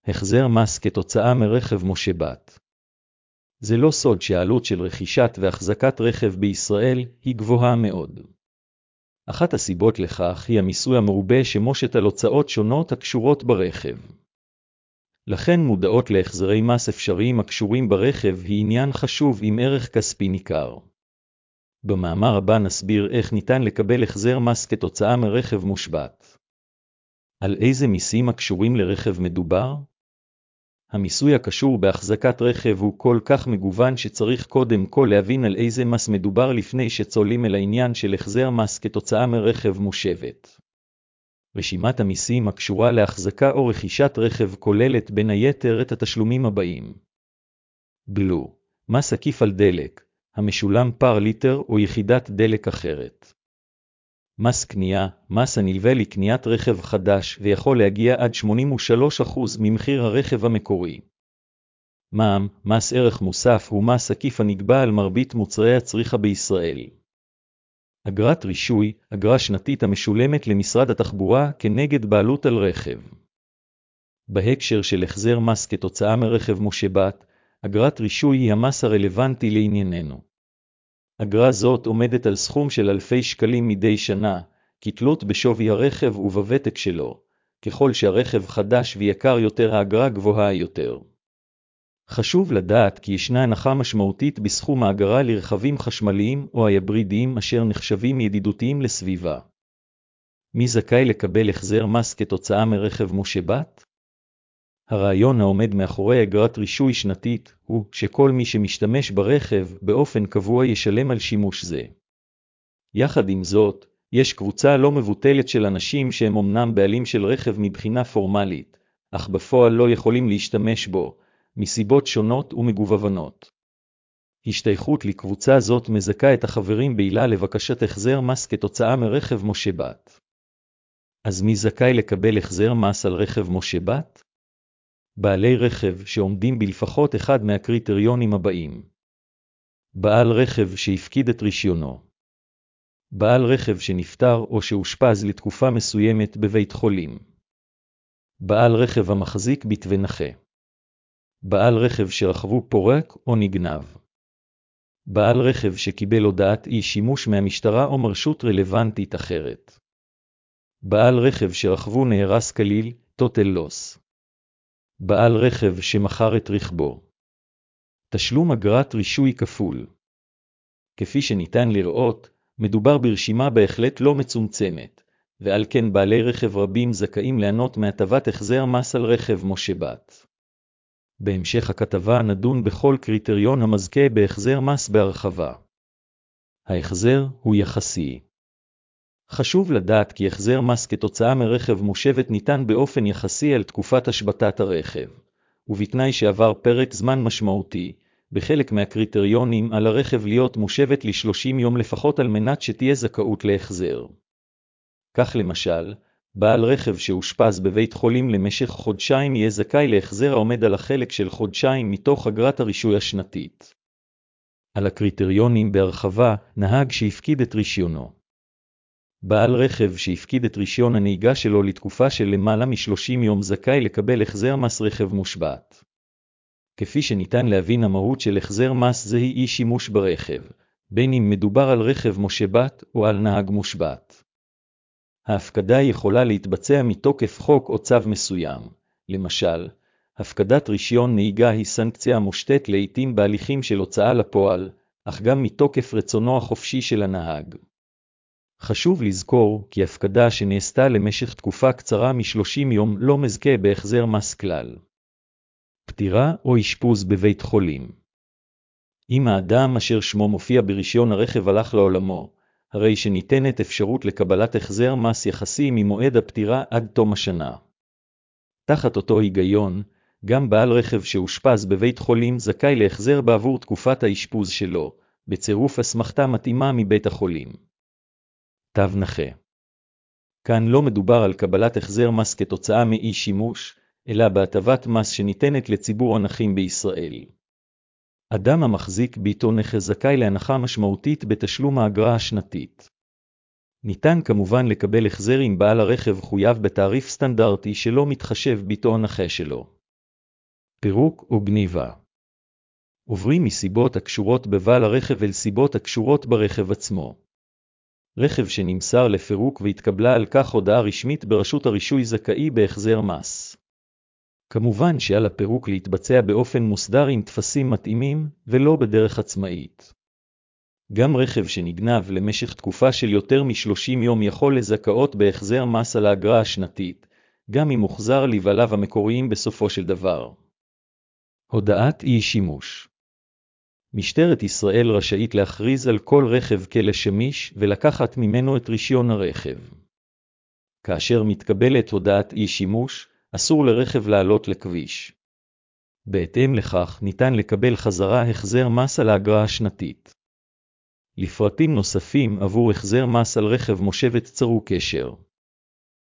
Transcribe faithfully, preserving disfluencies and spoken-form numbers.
החזר מס כתוצאה מרכב מושבת. זה לא סוד שהעלות של רכישת והחזקת רכב בישראל היא גבוהה מאוד. אחת הסיבות לכך היא המיסוי המרובה שמושת על הוצאות שונות הקשורות ברכב. לכן מודעות להחזרי מס אפשריים הקשורים ברכב היא עניין חשוב עם ערך כספי ניכר. במאמר הבא נסביר איך ניתן לקבל החזר מס כתוצאה מרכב מושבת. על איזה מיסים הקשורים לרכב מדובר? המיסוי הקשור בהחזקת רכב הוא כל כך מגוון שצריך קודם כל להבין על איזה מס מדובר לפני שצוללים אל העניין של החזר מס כתוצאה מרכב מושבת. רשימת המיסים הקשורה להחזקה או רכישת רכב כוללת בין היתר את התשלומים הבאים. בלו, מס עקיף על דלק, המשולם פר ליטר או יחידת דלק אחרת. מס קנייה, מס הנלווה לקניית רכב חדש ויכול להגיע עד שמונים ושלושה אחוז ממחיר הרכב המקורי. מע"מ, מס ערך מוסף הוא מס עקיף הנגבה על מרבית מוצרי הצריכה בישראל. אגרת רישוי, אגרה שנתית המשולמת למשרד התחבורה כנגד בעלות על רכב. בהקשר של החזר מס כתוצאה מרכב מושבת, אגרת רישוי היא המס הרלוונטי לענייננו. אגרה זאת עומדת על סכום של אלפי שקלים מדי שנה, כתלות בשווי הרכב ובוותק שלו. ככל שהרכב חדש ויקר יותר האגרה גבוהה יותר. חשוב לדעת כי ישנה הנחה משמעותית בסכום האגרה לרכבים חשמליים או היברידיים אשר נחשבים ידידותיים לסביבה. מי זכאי לקבל החזר מס כתוצאה מרכב מושבת? הרעיון העומד מאחורי אגרת רישוי שנתית הוא שכל מי שמשתמש ברכב באופן קבוע ישלם על שימוש זה. יחד עם זאת, יש קבוצה לא מבוטלת של אנשים שהם אמנם בעלים של רכב מבחינה פורמלית, אך בפועל לא יכולים להשתמש בו, מסיבות שונות ומגוונות. השתייכות לקבוצה זאת מזכה את החברים בעילה לבקשת החזר מס כתוצאה מרכב מושבת. אז מי זכאי לקבל החזר מס על רכב מושבת? בעלי רכב שעומדים בלפחות אחד מהקריטריונים הבאים. בעל רכב שהפקיד את רישיונו. בעל רכב שנפטר או שאושפז לתקופה מסוימת בבית חולים. בעל רכב המחזיק בתווי נכה. בעל רכב שרכבו פורק או נגנב. בעל רכב שקיבל הודעת אי שימוש מהמשטרה או מרשות רלוונטית אחרת. בעל רכב שרכבו נהרס כליל, total loss. בעל רכב שמכר את רכבו. תשלום אגרת רישוי כפול. כפי שניתן לראות, מדובר ברשימה בהחלט לא מצומצמת, ועל כן בעלי רכב רבים זכאים ליהנות מהטבת החזר מס על רכב מושבת. בהמשך הכתבה נדון בכל קריטריון המזכה בהחזר מס בהרחבה. ההחזר הוא יחסי. חשוב לדעת כי החזר מס כתוצאה מרכב מושבת ניתן באופן יחסי על תקופת השבתת הרכב, ובתנאי שעבר פרק זמן משמעותי, בחלק מהקריטריונים על הרכב להיות מושבת ל-שלושים יום לפחות על מנת שתהיה זכאות להחזר. כך למשל, בעל רכב שאושפז בבית חולים למשך חודשיים יהיה זכאי להחזר העומד על החלק של חודשיים מתוך אגרת הרישוי השנתית. על הקריטריונים בהרחבה, נהג שהפקיד את רישיונו. בעל רכב שהפקיד את רישיון הנהיגה שלו לתקופה של למעלה מ-שלושים יום זכאי לקבל החזר מס רכב מושבת. כפי שניתן להבין המהות של החזר מס זה היא אי שימוש ברכב, בין אם מדובר על רכב מושבת או על נהג מושבת. ההפקדה יכולה להתבצע מתוקף חוק או צו מסוים. למשל, הפקדת רישיון נהיגה היא סנקציה מושתת לעתים בהליכים של הוצאה לפועל, אך גם מתוקף רצונו החופשי של הנהג. חשוב לזכור כי הפקדה שנעשתה למשך תקופה קצרה מ-שלושים יום לא מזכה בהחזר מס כלל. פטירה או אשפוז בבית חולים. אם האדם אשר שמו מופיע ברישיון הרכב הלך לעולמו, הרי שניתנת אפשרות לקבלת החזר מס יחסי ממועד הפטירה עד תום השנה. תחת אותו היגיון, גם בעל רכב שאושפז בבית חולים זכאי להחזר בעבור תקופת האשפוז שלו, בצירוף אסמכתה מתאימה מבית החולים. תו נכה. כאן לא מדובר על קבלת החזר מס כתוצאה מאי שימוש, אלא בהטבת מס שניתנת לציבור הנכים בישראל. אדם המחזיק ביתו נכה זכאי להנחה משמעותית בתשלום האגרה השנתית. ניתן כמובן לקבל החזר אם בעל הרכב חויב בתעריף סטנדרטי שלא מתחשב ביתו הנכה שלו. פירוק או גניבה. עוברים מסיבות הקשורות בבעל הרכב אל סיבות הקשורות ברכב עצמו. רכב שנמסר לפירוק והתקבלה על כך הודעה רשמית ברשות הרישוי זכאי בהחזר מס. כמובן שעל הפירוק להתבצע באופן מוסדר עם תפסים מתאימים ולא בדרך עצמאית. גם רכב שנגנב למשך תקופה של יותר מ-שלושים יום יכול לזכאות בהחזר מס על האגרה השנתית, גם אם מוחזר לבעליו המקוריים בסופו של דבר. הודעת אי שימוש. משטרת ישראל רשאית להכריז על כל רכב כלא שמיש ולקחת ממנו את רישיון הרכב. כאשר מתקבלת הודעת אי שימוש, אסור לרכב לעלות לכביש. בהתאם לכך ניתן לקבל חזרה החזר מס על האגרה השנתית. לפרטים נוספים עבור החזר מס על רכב מושבת צרו קשר.